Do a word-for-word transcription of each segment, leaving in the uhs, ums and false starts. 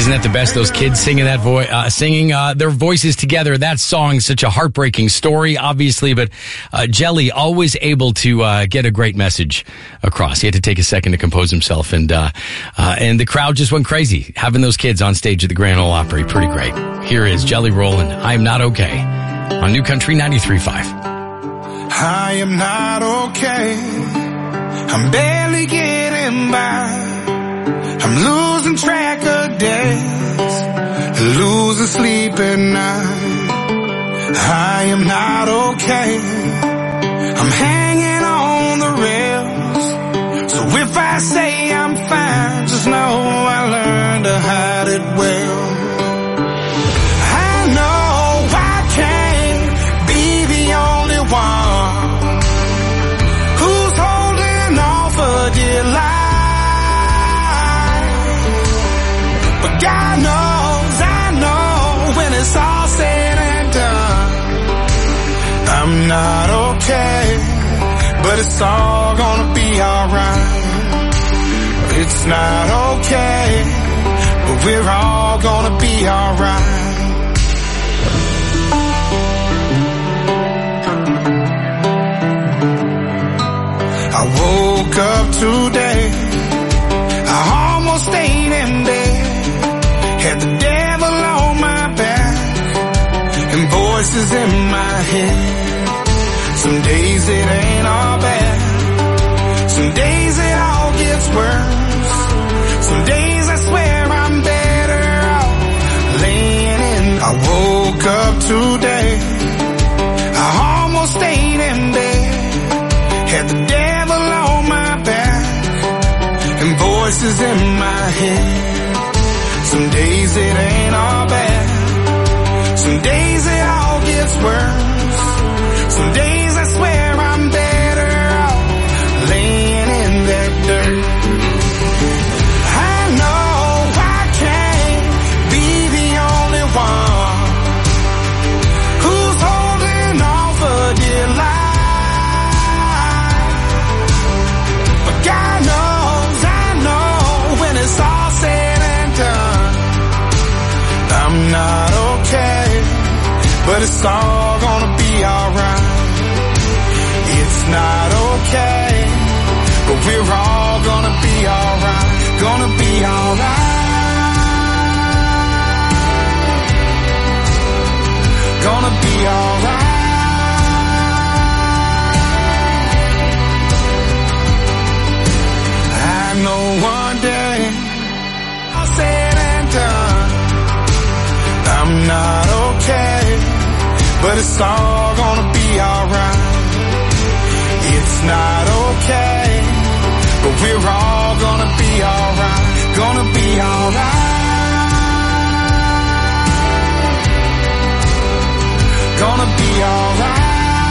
Isn't that the best? Those kids singing that voice, uh, singing uh, their voices together. That song, such a heartbreaking story, obviously, but uh, Jelly always able to uh, get a great message across. He had to take a second to compose himself, and uh, uh, and the crowd just went crazy having those kids on stage at the Grand Ole Opry. Pretty great. Here is Jelly Rollin', I Am Not Okay, on New Country ninety-three point five. I am not okay. I'm barely getting by. I'm losing track of days, losing sleep at night. I am not okay. I'm hanging on the rails. So if I say I'm fine, just know I learned to hide it well. I know I can't be the only one who's holding on for dear life. But God knows, I know, when it's all said and done, I'm not okay, but it's all gonna be alright. It's not okay, but we're all gonna be alright. I woke up today, I almost stayed in bed. Had the devil on my back and voices in my head. Some days it ain't all bad, some days it all gets worse. Some days I swear I'm better off laying in. I woke up today, I almost stayed in bed. Had the devil on my back and voices in my head. Some days it ain't all bad, some days it all gets worse. Some days I swear I'm better off laying in that dirt. I know I can't be the only one who's holding on for dear life. But God knows, I know, when it's all said and done, I'm not okay, but it's all gonna be alright. It's not okay, but we're all gonna be alright. Gonna be alright. Gonna be alright. I know one day, all said and done, I'm not okay, but it's all gonna be alright. It's not okay, but we're all gonna be alright. Gonna be alright. Gonna be alright.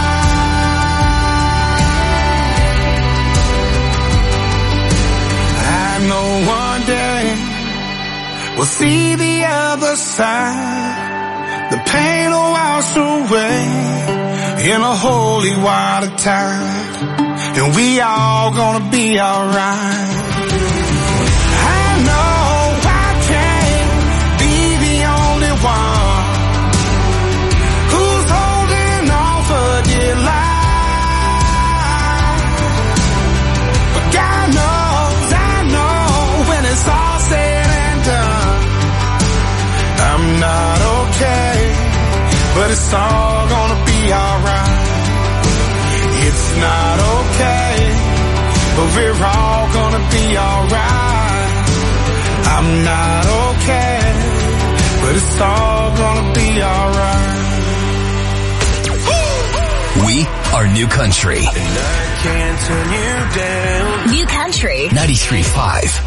I know one day we'll see the other side. The pain will wash away in a holy water tide, and we all gonna be alright. I know I can't be the only one who's holding on for dear life. But God knows, I know, when it's all said and done, I'm not okay, but it's all gonna be alright. It's not okay, but we're all gonna be alright. I'm not okay, but it's all gonna be alright. We are New Country. And I can't turn you down. New Country ninety-three point five.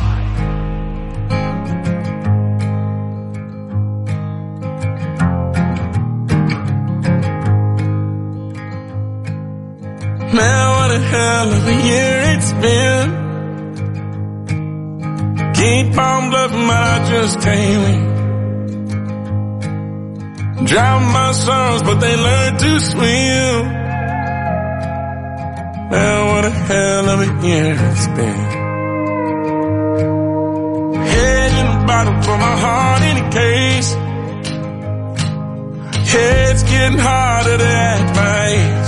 Man, what a hell of a year it's been. Keep on bluffing, but I just can't win. Drown my sons, but they learn to swim. Man, what a hell of a year it's been. Head in the bottom for my heart Head's getting harder to act my age.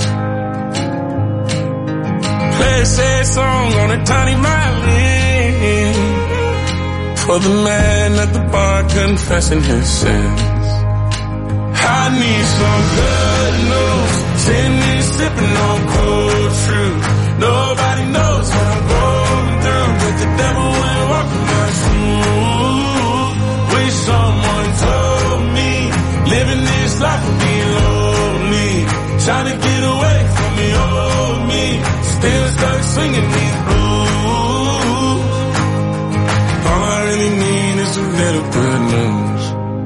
Play a sad song on a tiny violin for the man at the bar confessing his sins. I need some good news. Send me sipping on cold truth. Nobody knows what I'm going through, but the devil will walk in my shoes. Wish someone told me living this life would be lonely. Trying to get away from the old me. Still stuck singing these blues. All I really need is a little good news.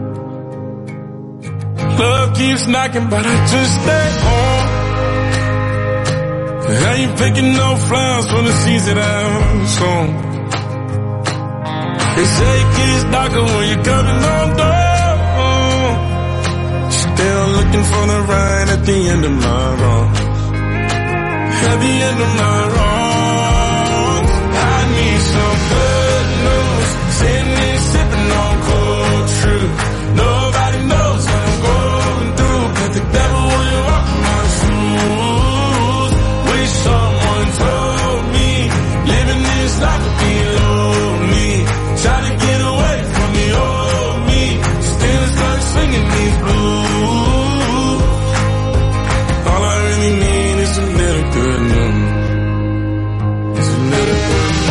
Love keeps knocking, but I just stay home. I ain't picking no flowers from the seeds that I've sown. They say it gets darker when you're coming on down. Still looking for the right at the end of my wrongs. At the end of my wrongs. I need some good news. Sitting there sipping on cold truth. Nobody knows what I'm going through, but the devil will walk in my shoes. Wish someone told me living this life would be lonely. Try to get away from the old me. Still stuck singing these blues. All I really need is a little good news. It's a little good news.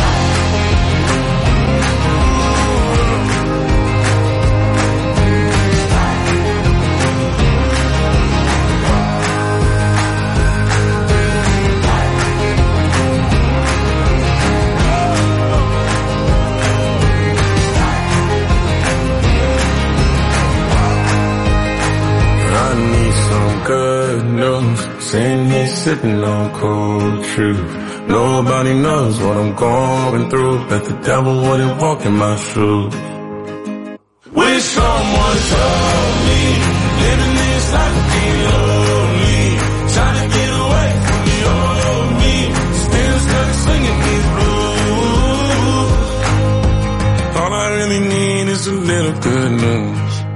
Good news, sitting here sipping on cold truth. Nobody knows what I'm going through, but the devil wouldn't walk in my shoes. Wish someone told me living this life would be lonely. Trying to get away from the old me. Still stuck singing these blues. All I really need is a little good news.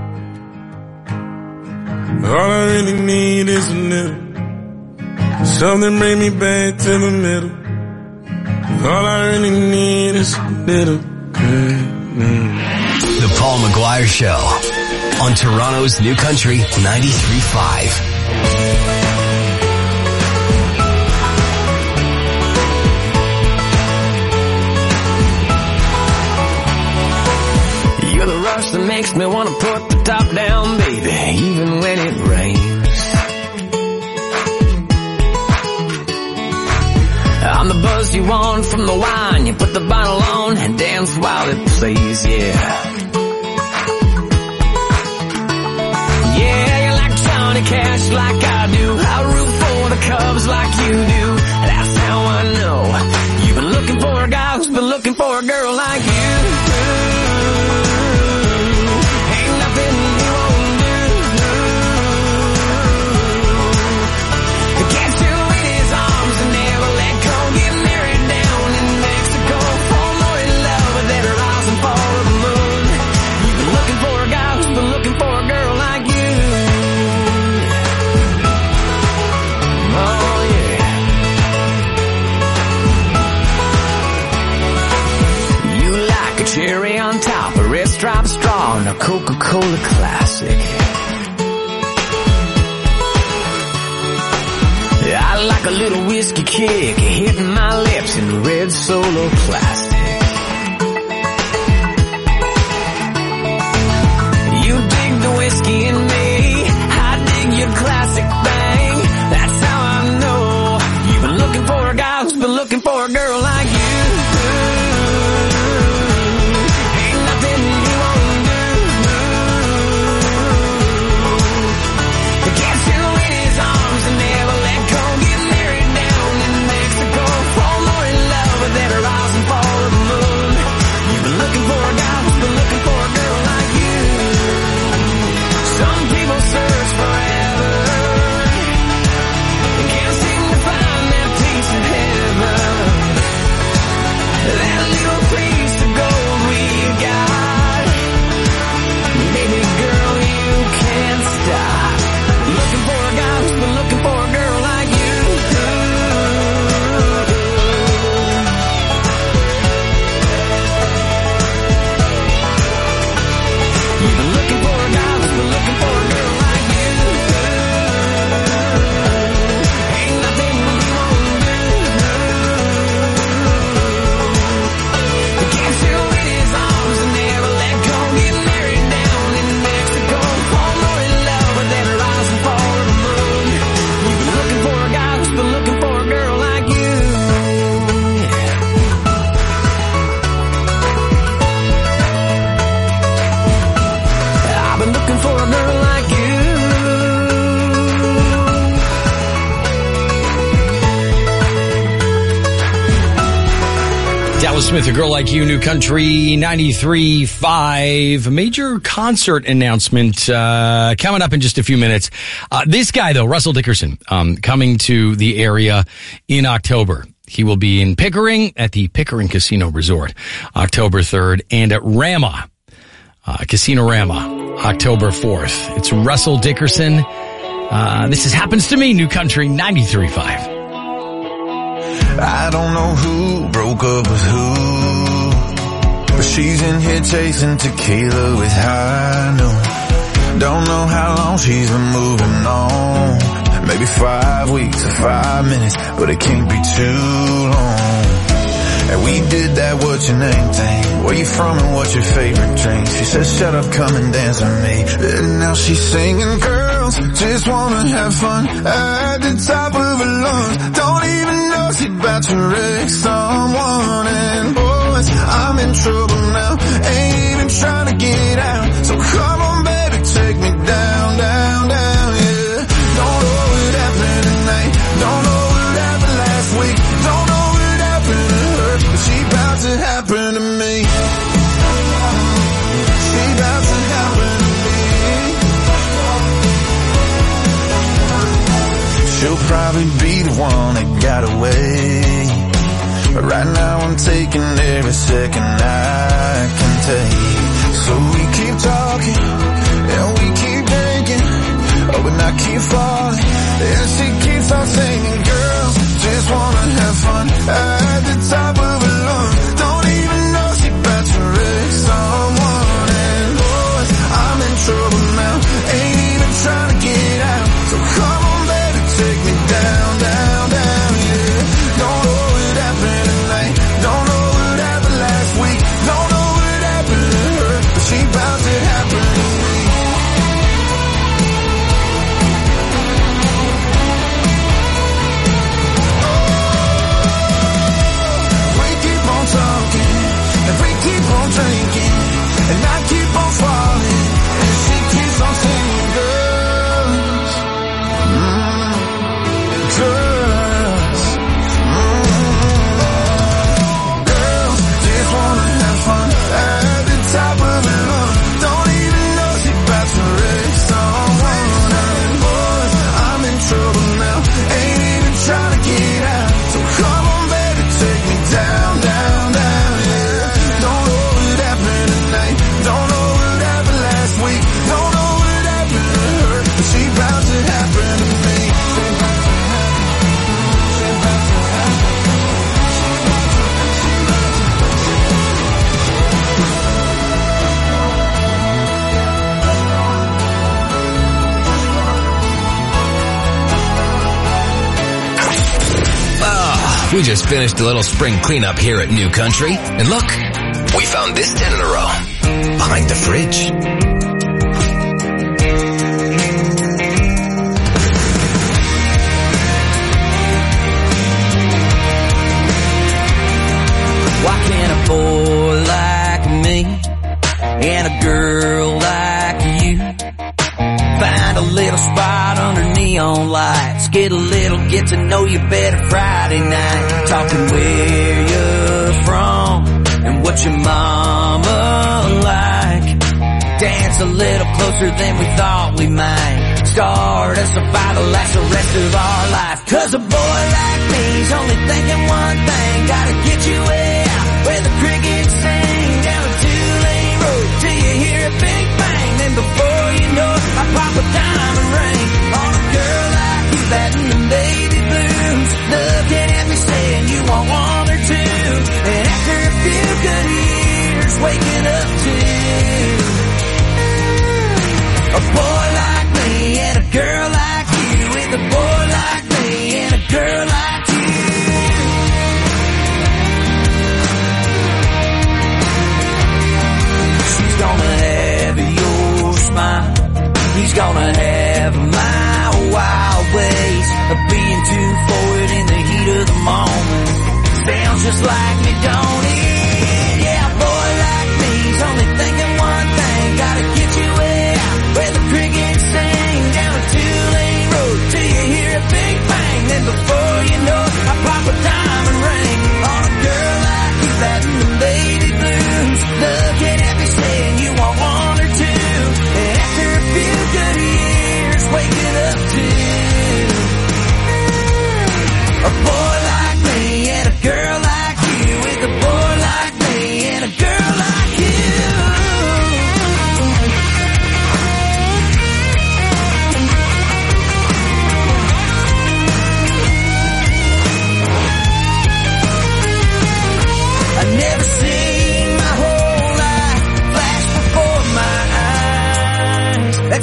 All I really need is a little something bring me back to the middle. All I really need is a little good news. The Paul McGuire Show on Toronto's New Country ninety-three point five. You're the rush that makes me want to put the top down, baby, even when it rains. I'm the buzz you want from the wine. You put the bottle on and dance while it plays, yeah. Yeah, you're like Johnny Cash, like I do. I root for the Cubs like you do. That's how I know you've been looking for a guy who's been looking for a girl like you. Cherry on top, a red stripe straw, and a Coca-Cola classic. I like a little whiskey kick hitting my lips in red Solo plastic. You dig the whiskey in me, I dig your classic thing. That's how I know you've been looking for a guy who's been looking for a girl like you. That are rising for the moon. Alice Smith, A Girl Like You, New Country ninety-three point five. A major concert announcement uh, coming up in just a few minutes. Uh, this guy, though, Russell Dickerson, um, coming to the area in October. He will be in Pickering at the Pickering Casino Resort, October third, and at Rama, uh, Casino Rama, October fourth. It's Russell Dickerson. Uh, this is Happens to Me, New Country ninety-three point five. I don't know who broke up with who, but she's in here chasing tequila with high noon. Don't know how long she's been moving on, maybe five weeks or five minutes, but it can't be too long. And we did that what's your name thing, where you from and what's your favorite drink. She said shut up, come and dance with me, and now she's singing girls just wanna have fun at the top of her lungs. Don't even know she's about to wreck someone. And boys, I'm in trouble now, ain't even trying to get out. So come on baby, take me down, down, down, yeah. Don't know what happened tonight, don't know what happened last week, don't know what happened to her, but she about to happen to me. She about to happen to me. She'll probably be the one that got away, but right now I'm taking every second I can take. So we keep talking, and we keep drinking, oh, but I keep falling, and she keeps on singing, girls just wanna have fun at the top of her lungs. Don't even know she about to wreck someone. And boys, I'm in trouble now, ain't even trying to get out. So come on baby, take me down, down, down, yeah. Don't know what happened tonight, don't know what happened last week, don't know what happened to her, but she about to happen to me. And we keep on drinking, and I keep on falling, and she keeps on singing, girls, mm, girls, mm, girls just wanna have fun at the top of her lungs. Don't even know she's about to wreck someone. And boys, I'm in trouble now, ain't even trying to get out. So come on baby, take me down, down, down. Don't know what happened last week, don't know what happened to her, but she about to happen to me. Ah, we just finished a little spring cleanup here at New Country, and look, we found this ten in a row behind the fridge. Why can't a boy like me and a girl like you find a little spot under neon lights, get a little get to know you better Friday night, talking where you're from and what your mama like, dance a little closer than we thought we might, start us a fight to last the rest of our life. Cause a boy like me's only thinking one thing, gotta get you way out where the crickets sing, down a two-lane road till you hear a big bang, then before you know it, I pop a diamond ring on a girl like you, that in the baby blues, looking at me saying you want one or two, and after a few good years waking up to a boy like me and a girl like you, with a boy like me and a girl like you. She's gonna have your smile, he's gonna have my wild ways of being too forward in the heat of the moment. Sounds just like me, don't it? Yeah, a boy like me's only thinking one thing, gotta get you way out where the crickets sing, down a two-lane road till you hear a big bang, then before you know it, I pop a diamond ring on a girl like you, that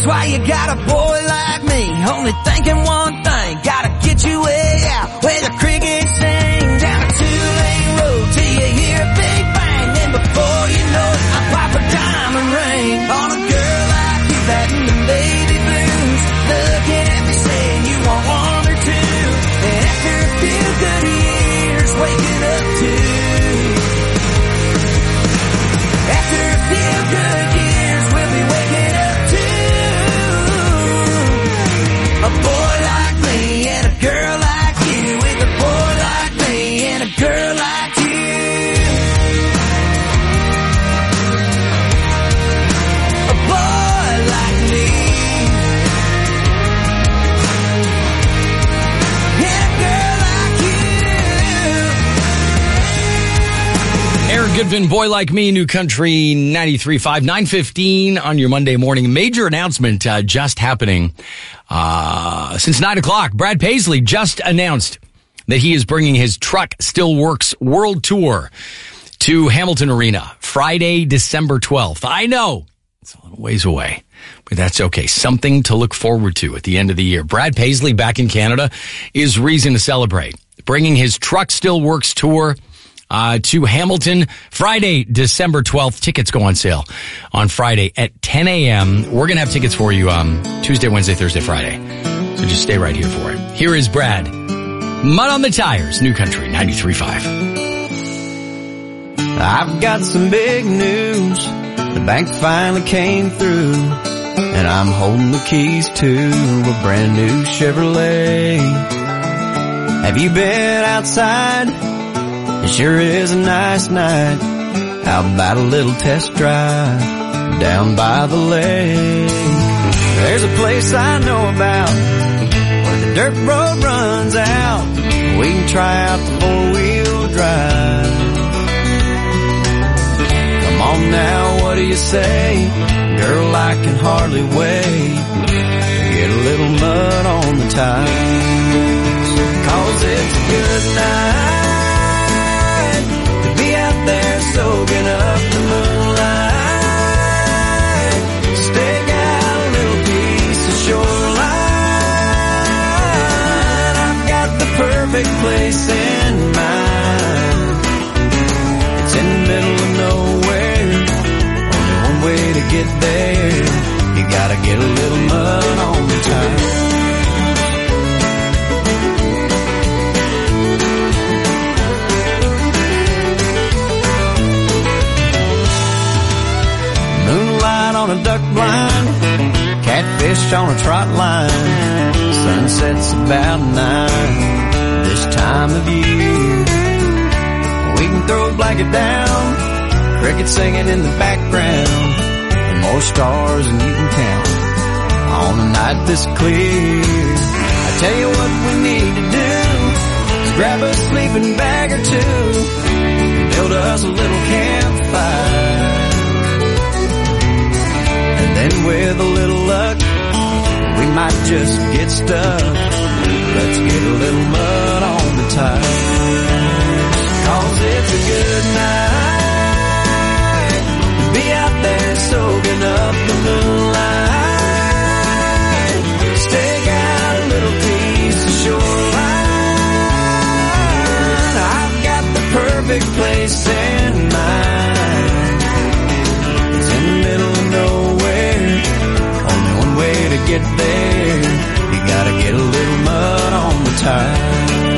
That's why you got a boy like me, only thinking one thing, gotta get you way out where the crickets sing. Down a two-lane road till you hear a big bang, then before you know it, I pop a diamond ring on a girl like you that in the baby blues, looking at me saying you want one or two, and after a few good years, waking up to. After a few good years, we'll be waking up to a boy like me and a girl like you, with a boy like me and a girl like you. A boy like me and a girl like you. Eric Goodvin, Boy Like Me, New Country ninety-three point five, nine fifteen on your Monday morning. Major announcement uh, just happening uh, since nine o'clock. Brad Paisley just announced that he is bringing his Truck Still Works World Tour to Hamilton Arena Friday, December twelfth. I know it's a little ways away, but that's okay. Something to look forward to at the end of the year. Brad Paisley back in Canada is reason to celebrate. Bringing his Truck Still Works Tour Uh, to Hamilton, Friday, December twelfth. Tickets go on sale on Friday at ten a.m. We're going to have tickets for you um, Tuesday, Wednesday, Thursday, Friday. So just stay right here for it. Here is Brad. Mud on the Tires, New Country ninety-three point five. I've got some big news. The bank finally came through, and I'm holding the keys to a brand new Chevrolet. Have you been outside? It sure is a nice night. How about a little test drive down by the lake? There's a place I know about where the dirt road runs out. We can try out the four-wheel drive. Come on now, what do you say? Girl, I can hardly wait to get a little mud on the tires. 'Cause it's a good night there soaking up the moonlight. Stake out a little piece of shoreline. I've got the perfect place in mind. It's in the middle of nowhere, only one way to get there. You gotta get a little mud on the tires. On a duck blind, catfish on a trot line. Sunset's about nine this time of year. We can throw a blanket down, crickets singing in the background, and more stars than you can count on a night this clear. I tell you what we need to do is grab a sleeping bag or two and build us a little campfire. And then with a little luck, we might just get stuck. Let's get a little mud on the tires. 'Cause it's a good night to be out there soaking up the moonlight. Stake out a little piece of shoreline. I've got the perfect place in mind. It's in the middle of nowhere, only one way to get there. You gotta get a little mud on the tires.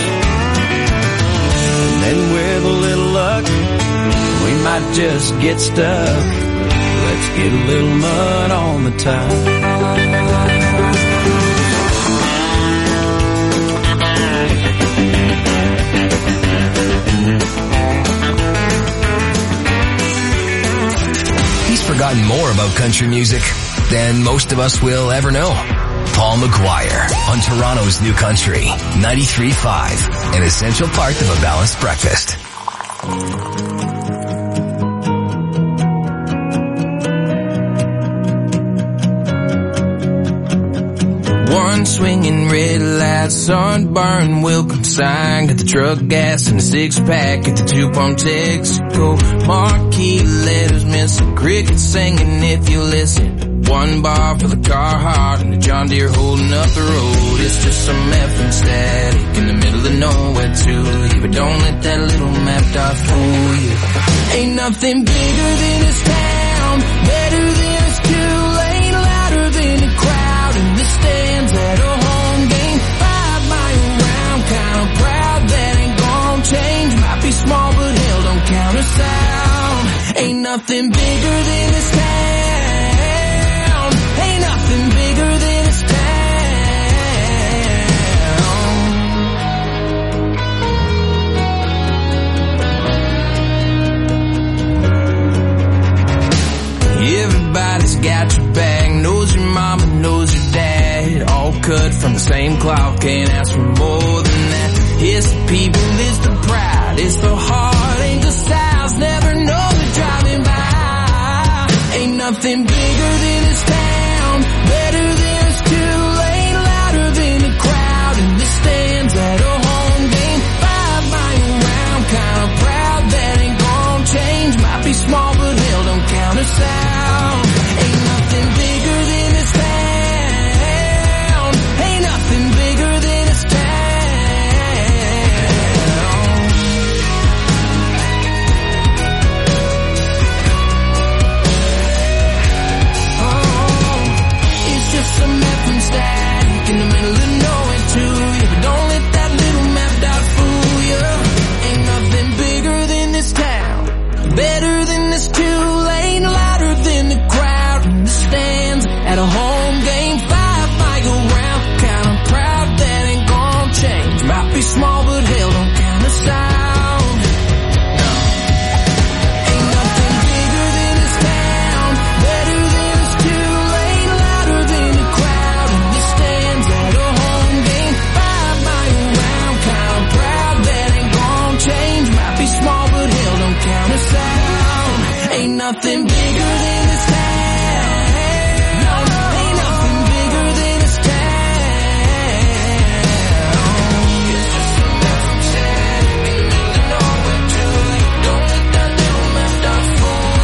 And then with a little luck, we might just get stuck. Let's get a little mud on the tires. He's forgotten more about country music than most of us will ever know. Paul McGuire on Toronto's New Country ninety-three point five, an essential part of a balanced breakfast. One swinging red light, sunburn, welcome sign. Got the truck gas and the six pack at the two pump Texaco. Marquee letters, missing crickets singing if you listen. one bar for the Carhartt and the John Deere holding up the road. It's just some effing static in the middle of nowhere too. Yeah, but don't let that little map dot fool you. Ain't nothing bigger than this town, better than this two-lane, louder than the crowd in the stands at a home game. Five mile round, kinda proud that ain't gonna change. Might be small, but hell don't count us out. Ain't nothing bigger than this town. Ain't nothing bigger than this town. Everybody's got your back, knows your mama, knows your dad. All cut from the same cloth, can't ask for more than that. It's the people, it's the pride, it's the heart, ain't the styles, never know they're driving by. Ain't nothing bigger than this town, better than this two-lane, louder than the crowd in the stands at a home game. Five mile round, kinda proud that ain't gonna change. Might be small, but hell don't count us out. Ain't nothing bigger than this town. Ain't nothing bigger than this town. Some effing static in the middle of nowhere too. Yeah, but don't let that little map dot fool you. Ain't nothing bigger than this town, better than this two-lane, louder than the crowd in the stands at a home game. Five mile round, kinda proud that ain't gonna change. Might be small, but hell don't count us out. No. Ain't nothing bigger than this town, better than this two-lane, louder than the crowd in the stands at a home game. Five mile round, kinda proud that ain't gonna change. Might be small, but hell don't count us out. Ain't nothing bigger than this town. No, ain't nothing bigger than this town. It's just some effing static in the middle of nowhere too. Don't let that little map dot fool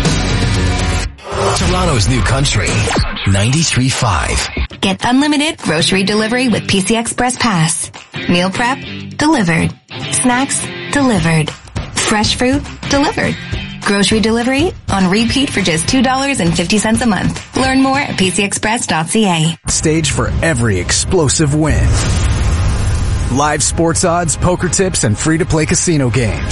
you. Toronto's new country, ninety-three point five. Get unlimited grocery delivery with P C Express Pass. Meal prep, delivered. Snacks, delivered. Fresh fruit, delivered. Grocery delivery on repeat for just two dollars and fifty cents a month. Learn more at p c express dot c a. Stage for every explosive win. Live sports odds, poker tips, and free-to-play casino games.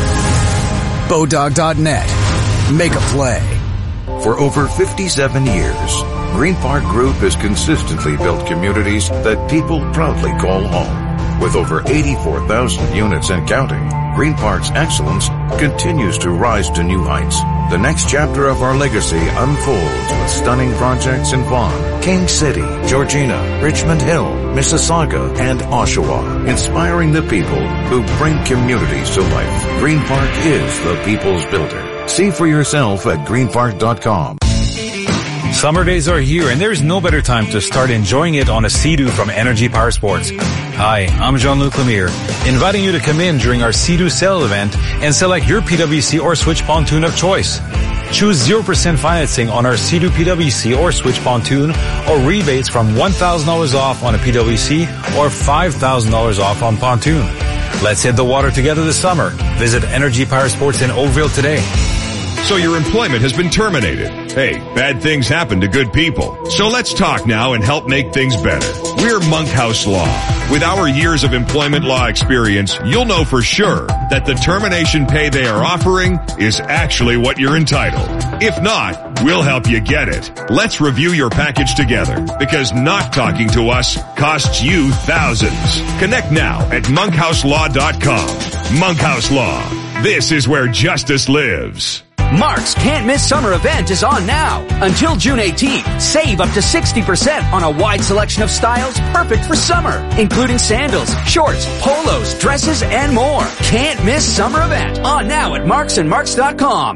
Bodog dot net. Make a play. For over fifty-seven years, Green Park Group has consistently built communities that people proudly call home. With over eighty-four thousand units and counting, Green Park's excellence continues to rise to new heights. The next chapter of our legacy unfolds with stunning projects in Vaughan, King City, Georgina, Richmond Hill, Mississauga, and Oshawa, inspiring the people who bring communities to life. Green Park is the people's builder. See for yourself at green park dot com. Summer days are here and there's no better time to start enjoying it on a Sea-Doo from Energy Power Sports. Hi, I'm Jean-Luc Lemire, inviting you to come in during our Sea-Doo sale event and select your P W C or Switch pontoon of choice. Choose zero percent financing on our Sea-Doo P W C or Switch pontoon or rebates from one thousand dollars off on a P W C or five thousand dollars off on pontoon. Let's hit the water together this summer. Visit Energy Power Sports in Oakville today. So your employment has been terminated. Hey, bad things happen to good people. So let's talk now and help make things better. We're Monkhouse Law. With our years of employment law experience, you'll know for sure that the termination pay they are offering is actually what you're entitled. If not, we'll help you get it. Let's review your package together, because not talking to us costs you thousands. Connect now at monkhouse law dot com. Monkhouse Law. This is where justice lives. Mark's Can't Miss Summer event is on now. Until June eighteenth, save up to sixty percent on a wide selection of styles perfect for summer, including sandals, shorts, polos, dresses, and more. Can't Miss Summer event on now at marks and marks dot com.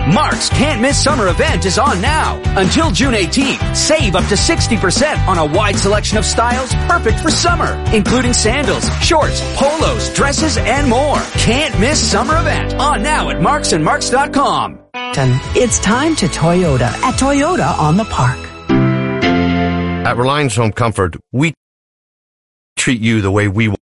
Mark's Can't Miss Summer event is on now. Until June eighteenth, save up to sixty percent on a wide selection of styles perfect for summer, including sandals, shorts, polos, dresses, and more. Can't Miss Summer event on now at marks and marks dot com. It's time to Toyota at Toyota on the Park. At Reliance Home Comfort, we treat you the way we want.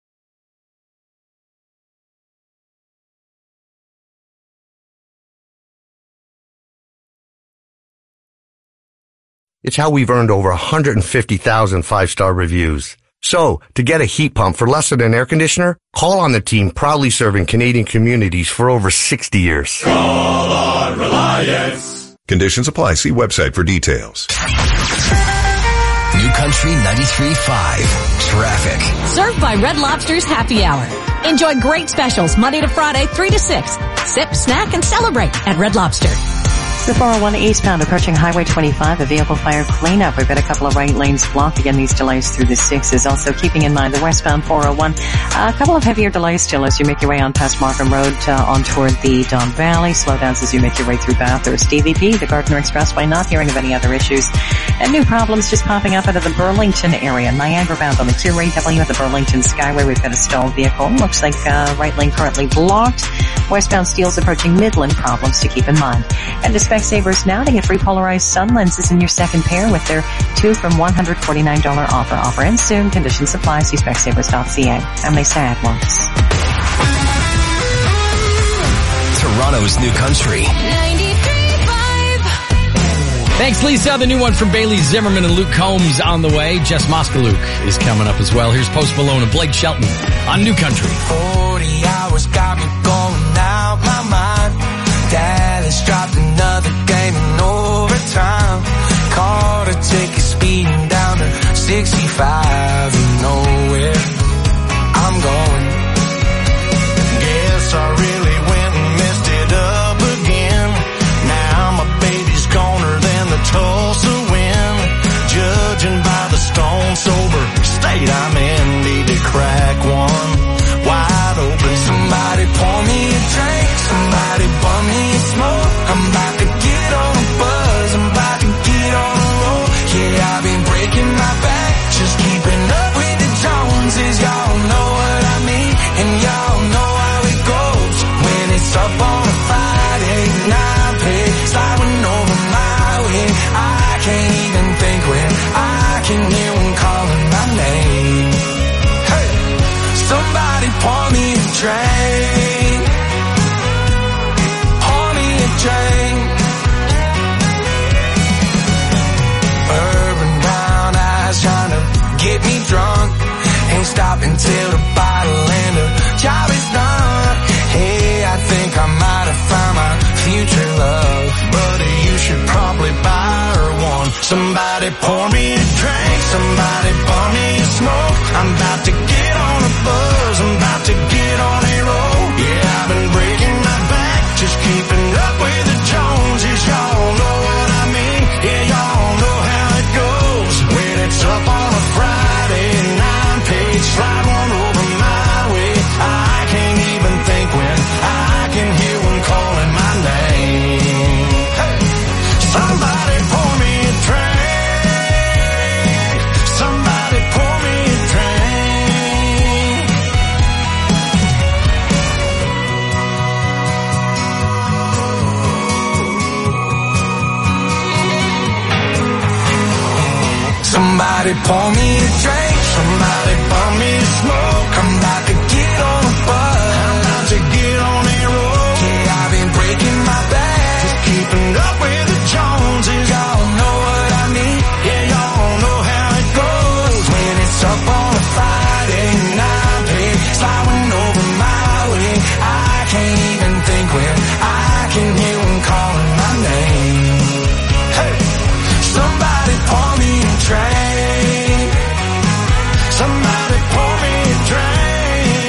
It's how we've earned over one hundred fifty thousand five-star reviews. So, to get a heat pump for less than an air conditioner, call on the team proudly serving Canadian communities for over sixty years. Call on Reliance. Conditions apply. See website for details. New Country ninety-three point five. Traffic. Served by Red Lobster's Happy Hour. Enjoy great specials Monday to Friday, three to six. Sip, snack, and celebrate at Red Lobster. The four oh one eastbound approaching Highway twenty-five, a vehicle fire cleanup. We've got a couple of right lanes blocked. Again, these delays through the sixes. Also keeping in mind the westbound four oh one. Uh, a couple of heavier delays still as you make your way on past Markham Road uh, on toward the Don Valley. Slowdowns as you make your way through Bathurst. D V P, the Gardner Expressway, not hearing of any other issues. And new problems just popping up out of the Burlington area. Niagara bound on the Q A W at the Burlington Skyway. We've got a stalled vehicle. Looks like uh, right lane currently blocked. Westbound Steels approaching Midland, problems to keep in mind. And to Specsavers now to get free polarized sun lenses in your second pair with their two from one hundred forty-nine dollars offer. Offer ends soon. Conditions apply. See specsavers dot c a. And they say at once. Toronto's New Country. Thanks, Lisa. The new one from Bailey Zimmerman and Luke Combs on the way. Jess Moskaluk is coming up as well. Here's Post Malone and Blake Shelton on New Country. forty hours got me going out my mind. Dallas dropped another game in overtime. Caught a ticket speeding down to sixty-five and nowhere I'm going. Guess I really went and messed it up again. Now my baby's goner than the Tulsa wind. Judging by the stone sober state I'm in, need to crack one wide open. Somebody pour me a drink, somebody bum me a smoke. I'm about to get on a buzz, I'm about to get on a roll. Yeah, I've been breaking my back, just keeping up with the Joneses. Y'all know what I mean, and y'all know how it goes. When it's up on a Friday night, pay sliding over my way. I can't even think when I can hear one calling my name. Hey, somebody pour me a drink, pour me a drink. Urban brown eyes trying to get me drunk. Ain't stopping till the bottle and the job is done. Hey, I think I might have found my future love, but you should probably buy her one. Somebody pour me a drink, somebody pour me a smoke. I'm about to get on a buzz, I'm about to get on a roll. Yeah, I've been breaking my back, just keeping up with the Joneses. Y'all know what I mean, yeah, y'all know how it goes. When it's up on a Friday, nine page, slide one over my way. I can't even think when I can hear one calling my name. Hey, somebody pour me a drink, somebody pour me a drink. Somebody pour me a drink, somebody pour me a smoke. I'm about to get on a buzz, I'm about to get on a roll. Yeah, I've been breaking my back, just keeping up with the Joneses. Y'all know what I mean, yeah, y'all know how it goes. When it's up on a Friday night, hey, sliding over my way. I can't even think when I can hear one calling my name. Hey, somebody pour me a drink, somebody pour me a drink.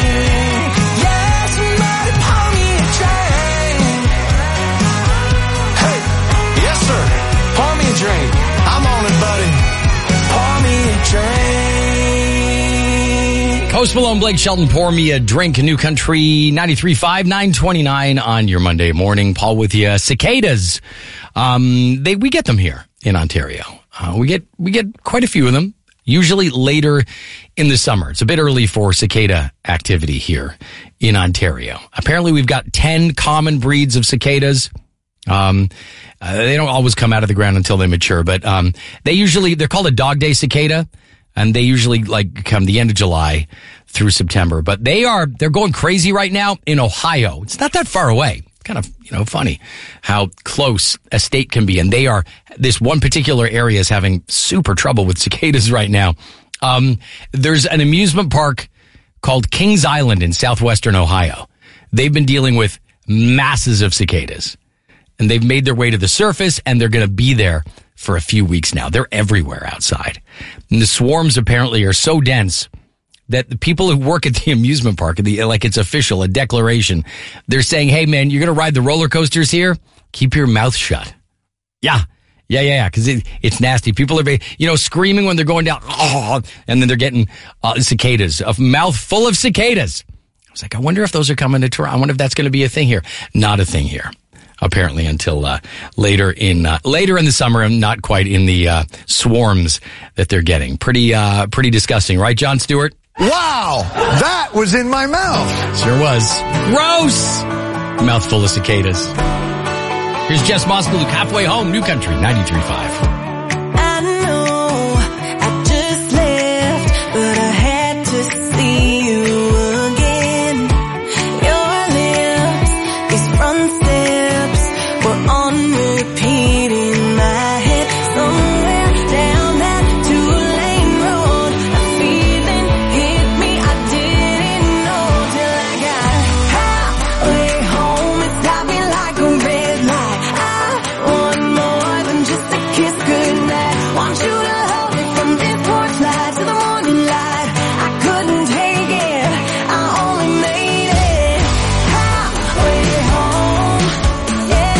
Post Malone, Blake Shelton, Pour Me a Drink, New Country, ninety-three point five, nine twenty-nine on your Monday morning. Paul with you. Cicadas. Um, they, we get them here in Ontario. Uh, we get, we get quite a few of them, usually later in the summer. It's a bit early for cicada activity here in Ontario. Apparently we've got ten common breeds of cicadas. Um, uh, they don't always come out of the ground until they mature, but, um, they usually, they're called a dog day cicada. And they usually like come the end of July through September. But they are, they're going crazy right now in Ohio. It's not that far away. It's kind of, you know, funny how close a state can be. And they are, this one particular area is having super trouble with cicadas right now. Um, there's an amusement park called Kings Island in southwestern Ohio. They've been dealing with masses of cicadas. And they've made their way to the surface and they're going to be there for a few weeks now. They're everywhere outside. And the swarms apparently are so dense that the people who work at the amusement park, the, like it's official, a declaration, they're saying, hey man, you're going to ride the roller coasters here? Keep your mouth shut. Yeah. Yeah, yeah, yeah, because it, it's nasty. People are, you know, screaming when they're going down, oh, and then they're getting uh, cicadas, a mouth full of cicadas. I was like, I wonder if those are coming to Toronto. I wonder if that's going to be a thing here. Not a thing here. Apparently until uh, later in uh, later in the summer, and not quite in the uh, swarms that they're getting. Pretty uh, pretty disgusting, right, John Stewart? Wow, that was in my mouth. Sure was. Gross. Mouthful of cicadas. Here's Jess Moskalouk, Halfway Home, New Country, ninety-three point five. I know I just left, but I had to see you again. Your lips, these front on repeat in my head. Somewhere down that two-lane road, a feeling hit me I didn't know till I got halfway home. It stopped me like a red light. I want more than just a kiss goodnight. Want you to hold me from this porch light to the morning light. I couldn't take it, I only made it halfway home. Yeah.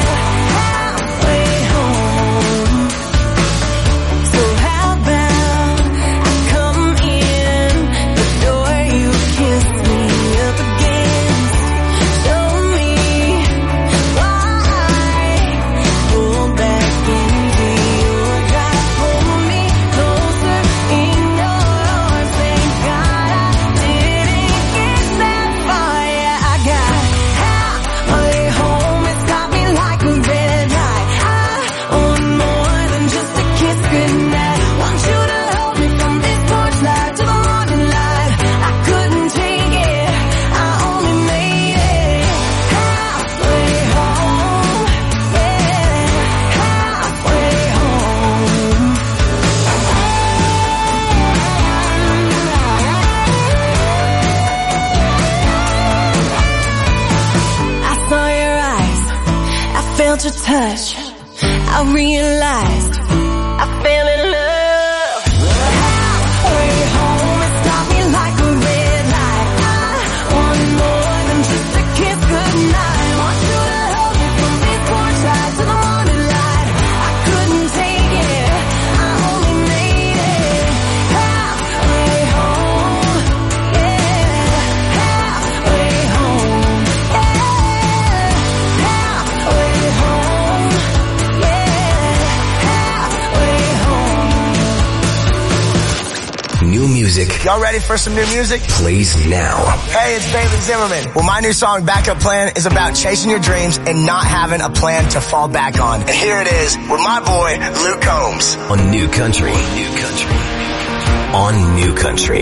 Your touch, I realized I fell in love. Halfway home, it stopped me like a red light. I want more than just a kiss goodnight. Want you to hold me from this porch light to the morning light. I couldn't take it, I only made it halfway home. Yeah, halfway home. Yeah, halfway home. New music. Y'all ready for some new music? Plays now. Hey, it's David Zimmerman. Well, my new song, Backup Plan, is about chasing your dreams and not having a plan to fall back on. And here it is with my boy, Luke Combs. On New Country. New Country. On New Country.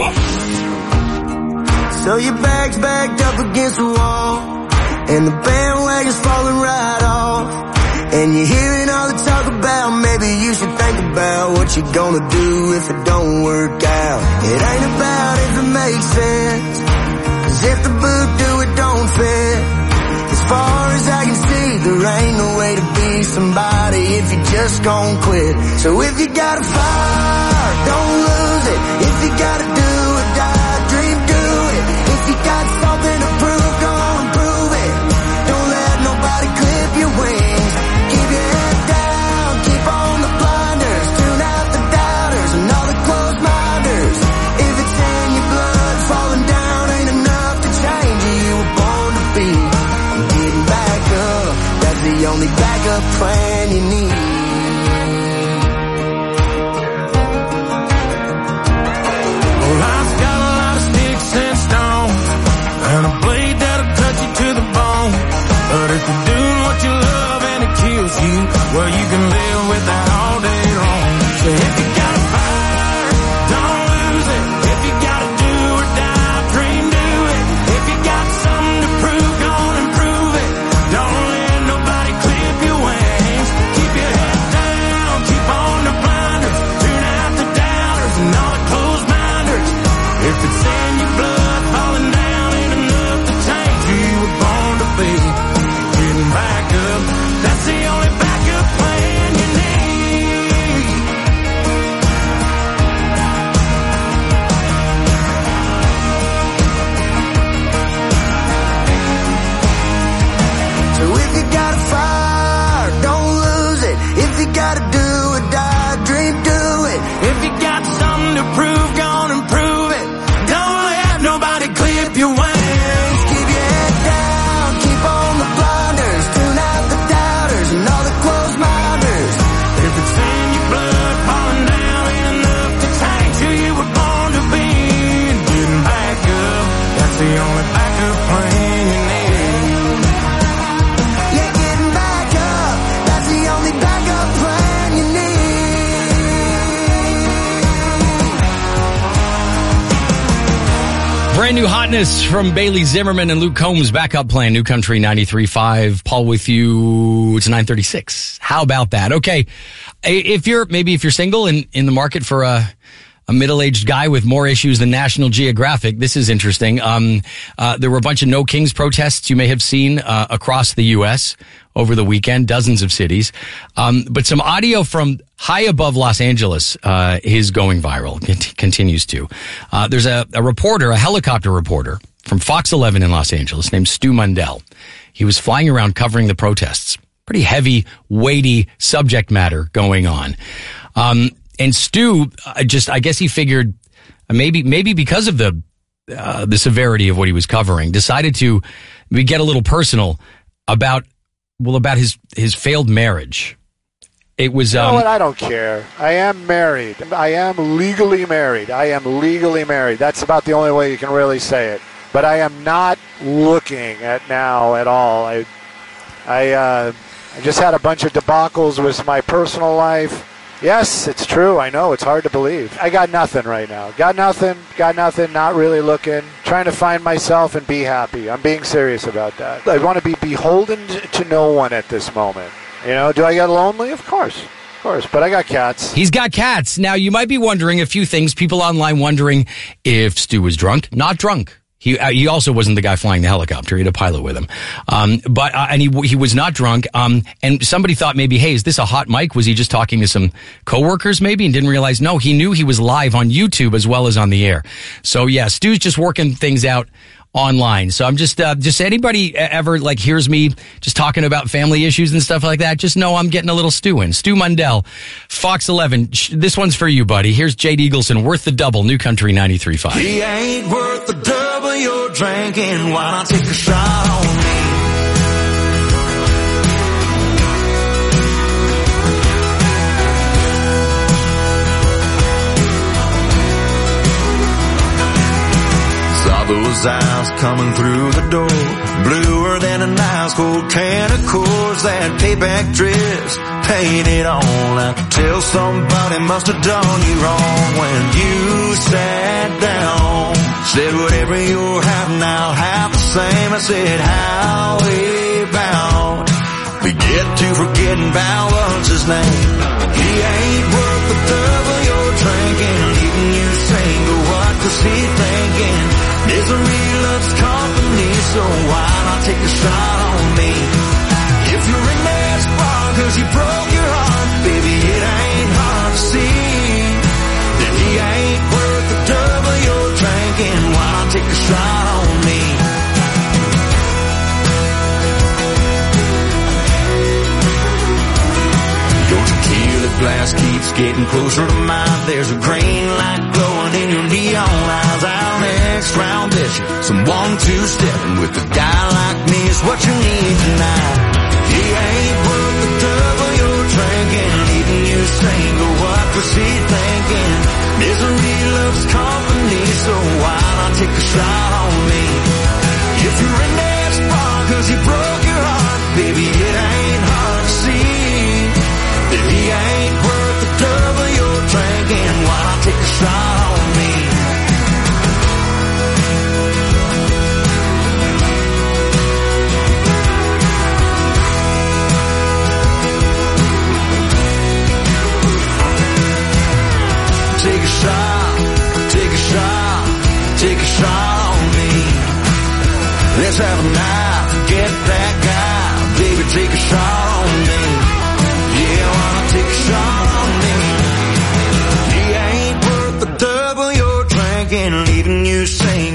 So your bag's backed up against the wall, and the bandwagon's falling right off. And you're hearing all the talk about maybe you should think about what you're gonna do if it don't work out. It ain't about if it makes sense, cause if the boot do it don't fit. As far as I can see, there ain't no way to be somebody if you just gon' quit. So if you got a fire, don't lose it. If you gotta do or die, dream, do it. If you got something to prove, go on and prove it. Don't let nobody clip your wings. Keep your head down, keep on the blinders. Tune out the doubters and all the closed minders. If it's in your blood, backup plan you need. Well, life's got a lot of sticks and stones, and a blade that'll cut you to the bone. But if you're doing what you love and it kills you, well, you can live with that all day long. So if you got a fire, don't lose it. If you gotta do or die, dream, do it. If you got something to prove, go on and prove it. Don't let nobody clip your wings. Keep your head down, keep on the blinders. Tune out the doubters and all the closed minders. If it's in your blood, falling down ain't enough to change who you were born to be. Getting back up, that's the only backup plan you need. So if you got a fire, don't lose it. If you gotta do or die, dream, do it. If you got something to prove, go on and prove it. Don't let nobody clip your wings. Keep your head down, keep on the blinders. Tune out the doubters and all the closed minders. If it's in your blood, falling down ain't enough to change who you were born to be. And getting back up, that's the only backup plan you need. Yeah, getting back up, that's the only backup plan you need. Brand new hotness from Bailey Zimmerman and Luke Combs. Backup plan, New Country ninety-three point five. Paul with you. It's nine thirty-six. How about that? Okay. If you're, maybe if you're single and in the market for a, a middle-aged guy with more issues than National Geographic, this is interesting. Um, uh, there were a bunch of No Kings protests you may have seen, uh, across the U S over the weekend, dozens of cities. Um, but some audio from high above Los Angeles, uh, is going viral. It continues to. Uh, there's a, a reporter, a helicopter reporter from Fox eleven in Los Angeles named Stu Mundell. He was flying around covering the protests. Pretty heavy, weighty subject matter going on. Um, and Stu, uh, just, I guess he figured uh, maybe, maybe because of the, uh, the severity of what he was covering, decided to maybe get a little personal about, well, about his, his failed marriage. It was, You know um, what? I don't care. I am married. I am legally married. I am legally married. That's about the only way you can really say it. But I am not looking at now at all. I, I, uh, I just had a bunch of debacles with my personal life. Yes, it's true. I know. It's hard to believe. I got nothing right now. Got nothing. Got nothing. Not really looking. Trying to find myself and be happy. I'm being serious about that. I want to be beholden to no one at this moment. You know, do I get lonely? Of course. Of course. But I got cats. He's got cats. Now, you might be wondering a few things. People online wondering if Stu was drunk. Not drunk. He uh, he also wasn't the guy flying the helicopter. He had a pilot with him. Um, but, uh, and he he was not drunk. Um, and somebody thought maybe, hey, is this a hot mic? Was he just talking to some coworkers maybe and didn't realize? No, he knew he was live on YouTube as well as on the air. So, yeah, Stu's just working things out online. So I'm just, uh, just anybody ever like hears me just talking about family issues and stuff like that, just know I'm getting a little Stu in. Stu Mundell, Fox eleven. This one's for you, buddy. Here's Jade Eagleson, Worth the Double, New Country ninety-three point five. He ain't worth the double you're drinking. Why not take a shot on me? Saw those eyes coming through the door, bluer than an ice cold can of Coors. That payback dress painted on. I could tell somebody must have done you wrong when you sat down. Said whatever you're having, I'll have the same. I said how about we get to forgetting about what's his name. He ain't worth the double you're drinking, leaving you single. What was he thinking? Misery loves company, so why not take a shot on me? If you're in that spot cause you broke your heart, baby, it ain't hard to see that he ain't worth the double you're drinking. Why not take a shot on me? Your tequila glass keeps getting closer to mine. There's a green light glowing in your neon eyes. Our next round issue, some one-two stepping with a guy like me is what you need tonight. He ain't worth the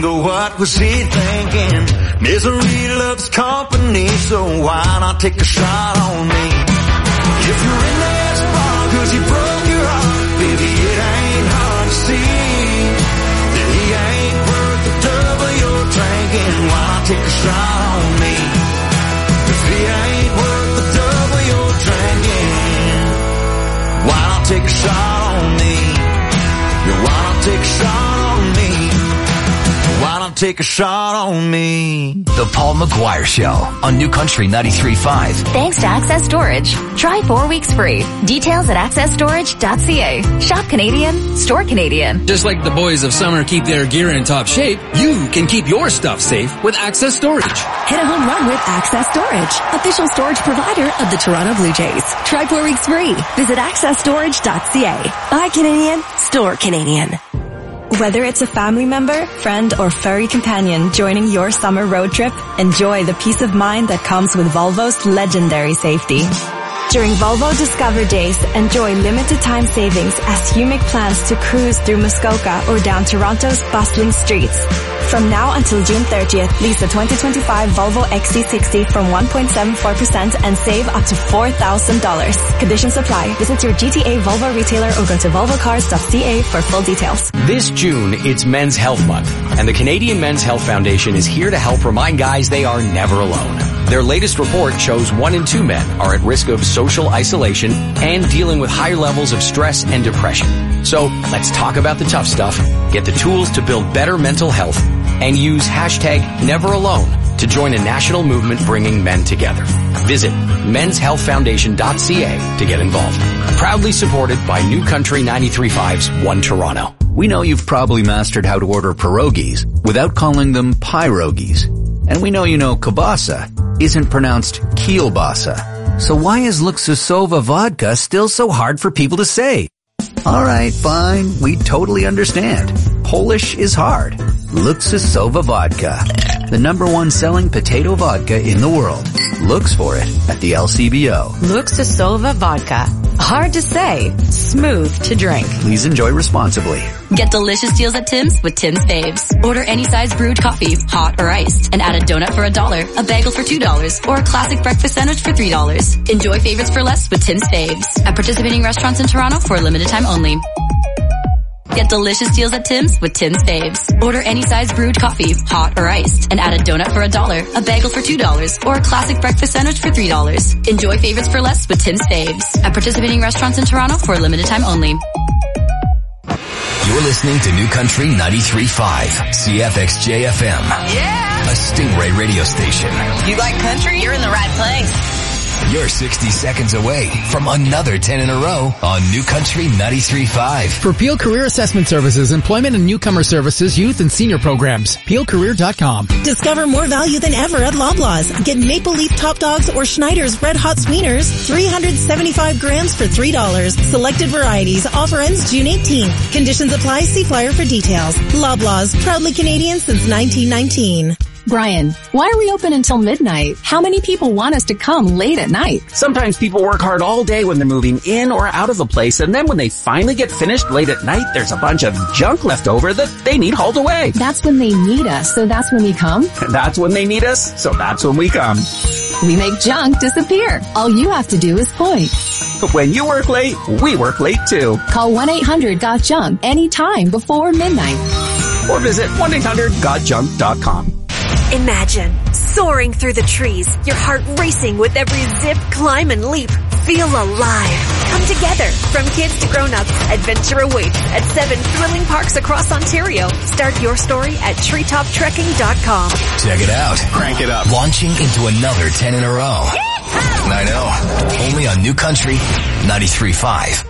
single, what was he thinking? Misery loves company, so why not take a shot on me? If you're in that spot cause he broke your heart, baby, it ain't hard to see that he ain't worth the double you're drinking. Why not take a shot on me? If he ain't worth the double you're drinking, why not take a shot on me? Yeah, why not take a shot on me? Why not take a shot on me? The Paul McGuire Show on New Country ninety-three point five. Thanks to Access Storage. Try four weeks free. Details at access storage dot c a. Shop Canadian, store Canadian. Just like the boys of summer keep their gear in top shape, you can keep your stuff safe with Access Storage. Hit a home run with Access Storage, official storage provider of the Toronto Blue Jays. Try four weeks free. Visit access storage dot c a. Buy Canadian, store Canadian. Whether it's a family member, friend, or furry companion joining your summer road trip, enjoy the peace of mind that comes with Volvo's legendary safety. During Volvo Discover Days, enjoy limited time savings as you make plans to cruise through Muskoka or down Toronto's bustling streets. From now until June thirtieth, lease a twenty twenty-five Volvo X C sixty from one point seven four percent and save up to four thousand dollars. Conditions apply. Visit your G T A Volvo retailer or go to volvo cars dot c a for full details. This June, it's Men's Health Month, and the Canadian Men's Health Foundation is here to help remind guys they are never alone. Their latest report shows one in two men are at risk of social isolation and dealing with higher levels of stress and depression. So let's talk about the tough stuff, get the tools to build better mental health, and use hashtag NeverAlone to join a national movement bringing men together. Visit men's health foundation dot c a to get involved. Proudly supported by New Country ninety-three point five's One Toronto. We know you've probably mastered how to order pierogies without calling them pyrogies. And we know you know kielbasa isn't pronounced kielbasa. So why is Luxusova vodka still so hard for people to say? Alright, fine, we totally understand. Polish is hard. Luxusova vodka, the number one selling potato vodka in the world. Looks for it at the L C B O. Luxusova vodka. Hard to say, smooth to drink. Please enjoy responsibly. Get delicious deals at Tim's with Tim's Faves. Order any size brewed coffee, hot or iced, and add a donut for a dollar, a bagel for two dollars, or a classic breakfast sandwich for three dollars. Enjoy favorites for less with Tim's Faves. At participating restaurants in Toronto for a limited time only. Get delicious deals at Tim's with Tim's Faves. Order any size brewed coffee, hot or iced, and add a donut for a dollar, a bagel for two dollars, or a classic breakfast sandwich for three dollars. Enjoy favorites for less with Tim's Faves. At participating restaurants in Toronto for a limited time only. You're listening to New Country ninety-three point five, C F X J F M. Yeah! A Stingray radio station. You like country? You're in the right place. You're sixty seconds away from another ten in a row on New Country ninety-three point five. For Peel Career Assessment Services, Employment and Newcomer Services, Youth and Senior Programs, peel career dot com. Discover more value than ever at Loblaws. Get Maple Leaf Top Dogs or Schneider's Red Hot Sweaners, three hundred seventy-five grams for three dollars. Selected varieties. Offer ends June eighteenth. Conditions apply. See flyer for details. Loblaws, proudly Canadian since nineteen nineteen. Brian, why are we open until midnight? How many people want us to come late at night? Sometimes people work hard all day when they're moving in or out of a place, and then when they finally get finished late at night, there's a bunch of junk left over that they need hauled away. That's when they need us, so that's when we come? That's when they need us, so that's when we come. We make junk disappear. All you have to do is point. When you work late, we work late too. Call one eight hundred got junk anytime before midnight. Or visit one eight hundred got junk dot com. Imagine soaring through the trees, your heart racing with every zip, climb, and leap. Feel alive. Come together. From kids to grown-ups, adventure awaits at seven thrilling parks across Ontario. Start your story at treetop trekking dot com. Check it out. Crank it up. Launching into another ten in a row. Yeehaw! I know. Only on New Country ninety-three point five.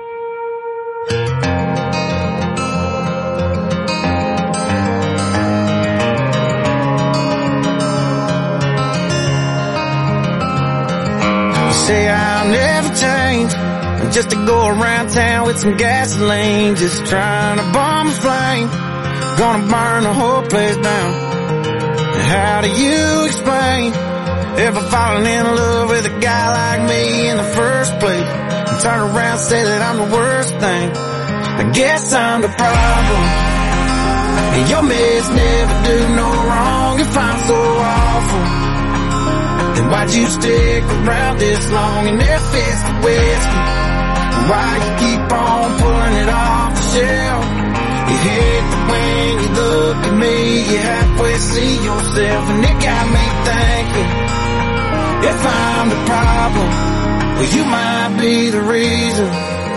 Say I'll never change, just to go around town with some gasoline, just trying to bomb a flame, gonna burn the whole place down. How do you explain ever falling in love with a guy like me in the first place, and turn around and say that I'm the worst thing? I guess I'm the problem. And your mess never do no wrong. If I'm so awful, then why'd you stick around this long? And if it's the whiskey, why you keep on pulling it off the shelf? You hate the when you look at me, you halfway see yourself. And it got me thinking, if I'm the problem, well, you might be the reason.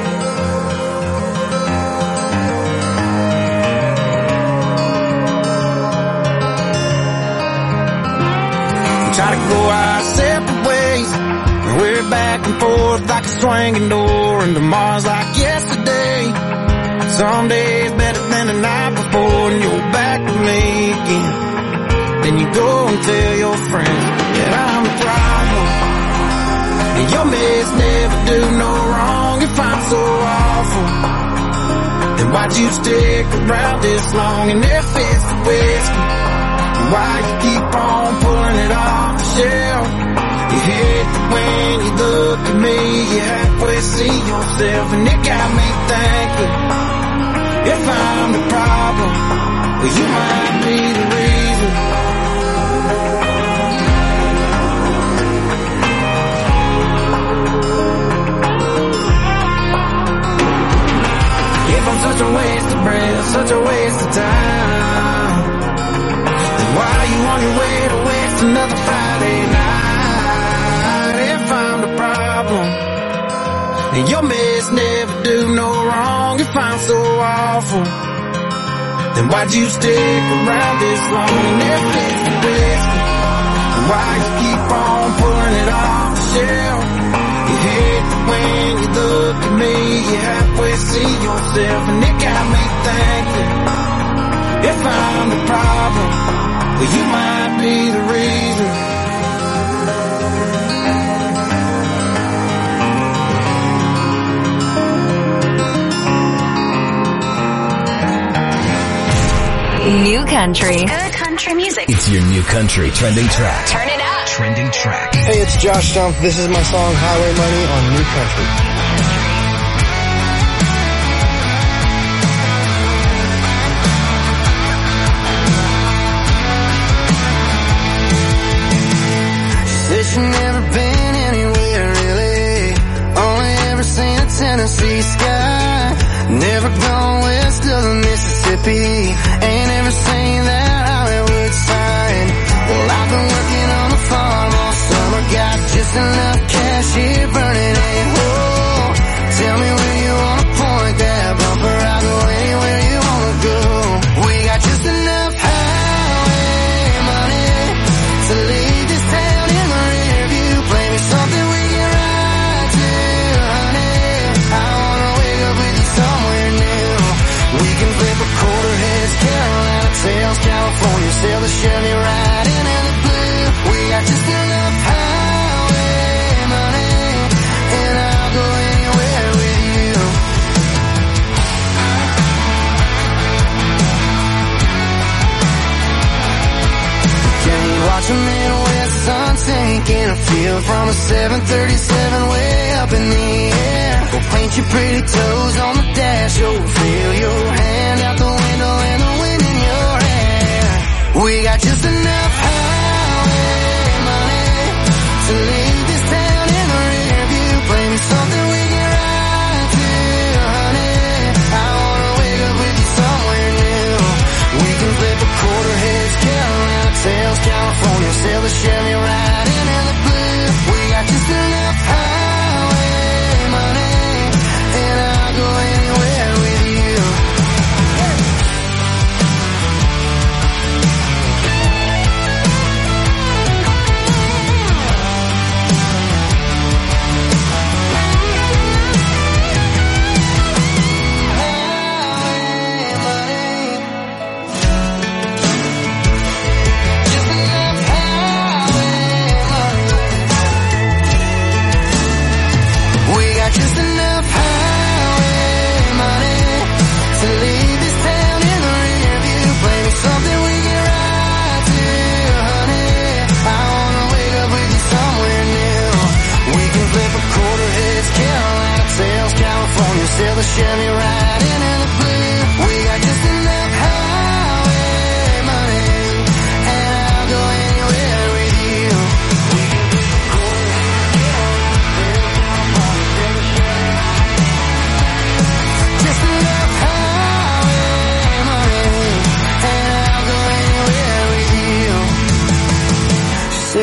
We try to go our separate ways, and we're back and forth like a swinging door, and tomorrow's like yesterday. Some days better than the night before, and you're back with me again. Then you go and tell your friends that I'm the problem. And your mess never do no wrong. If I'm so awful, then why'd you stick around this long? And if it's the whiskey, why you keep on pulling it off the shelf? You hate the when you look at me, you halfway see yourself. And it got me thinking, if I'm the problem, well, you might be the reason. If I'm such a waste of breath, such a waste of time, then why are you on your way to waste another Friday night? If I'm the problem, and your mess never do no wrong. If I'm so awful, then why'd you stick around this long? And if it's the whiskey, why you keep on pulling it off the shelf? You hate the when you look at me, you halfway see yourself. And it got me thinking, if I'm the problem, well, you might be the reason. New country. Good country music. It's your new country trending track. Turn it up. Trending track. Hey, it's Josh Jump. This is my song Highway Money on New Country. Said she never been anywhere really, only ever seen a Tennessee sky. Never gone west of the Mississippi, ain't ever seen that Hollywood sign. Well, I've been working on the farm all summer, got just enough cash here burning a hole. Tell me where you wanna point that bumper, I'll go anywhere you wanna go. We got just enough highway money to leave this town in the rear view. Play me something we can ride to, honey. I wanna wake up with you somewhere new. We can flip a quarter heads, Carolina tails, California, sail the Chevy right into the blue. We got just enough highway money, and I'll go anywhere with you. Can you watch a Midwest sun sink in a field from a seven thirty-seven way up in the air? Go paint your pretty toes on the dash, oh, feel your hand out the window and the wind in your hair. We got just enough highway money to leave this town in the rear view. Play me something we can ride to, honey. I wanna wake up with you somewhere new. We can flip a quarter heads, Carolina tails, California, sail the Chevy right into the blue. We got just enough highway money, and I'll go anywhere with you. Just enough highway money to leave this town in the rear view. Play me something we can ride to, honey. I wanna wake up with you somewhere new. We can flip a quarter heads, Carolina tails, California, sail the Chevy right into the blue. We got just enough highway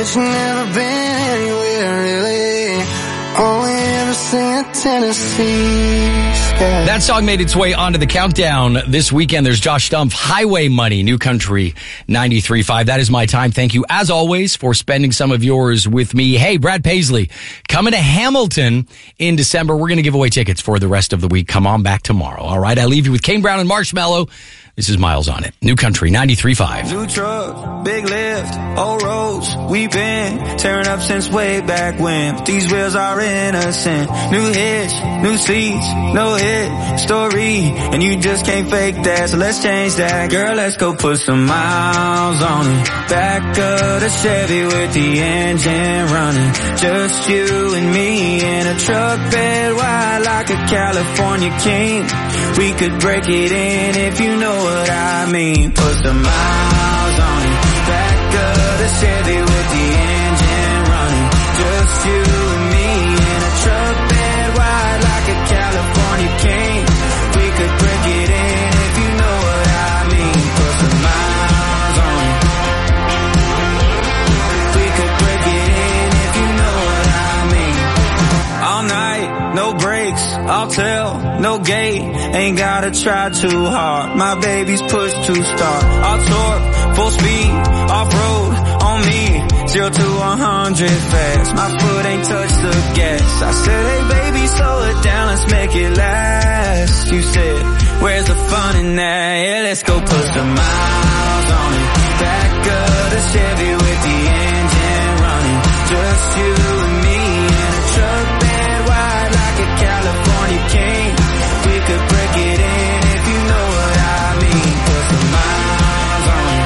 but you never been anywhere really. Only ever seen Tennessee. Yeah. That song made its way onto the countdown this weekend. There's Josh Stumpf, Highway Money, New Country ninety-three point five. That is my time. Thank you, as always, for spending some of yours with me. Hey, Brad Paisley, coming to Hamilton in December. We're going to give away tickets for the rest of the week. Come on back tomorrow. All right, I leave you with Kane Brown and Marshmello. This is Miles on It. New Country ninety-three point five. New truck, big lift, old roads, we've been tearing up since way back when. But these wheels are innocent. New hitch, new seats, no hit story. And you just can't fake that, so let's change that. Girl, let's go put some miles on it. Back of the Chevy with the engine running. Just you and me in a truck bed wide like a California king. We could break it in if you know what I mean. Put some miles on it. Back of the Chevy with the engine running. Just you and me in a truck bed wide like a California king. We could break it in if you know what I mean. Put some miles on it. We could break it in if you know what I mean. All night, no brakes, I'll tell, no gate. Ain't gotta try too hard. My baby's push to start. I'll torque, full speed, off-road, on me. Zero to a hundred fast. My foot ain't touched the gas. I said, hey baby, slow it down, let's make it last. You said, where's the fun in that? Yeah, let's go put some miles on it. Back of the Chevy with the engine running. Just you and me in a truck bed wide like a California king. We could break it in if you know what I mean. Put some miles on it.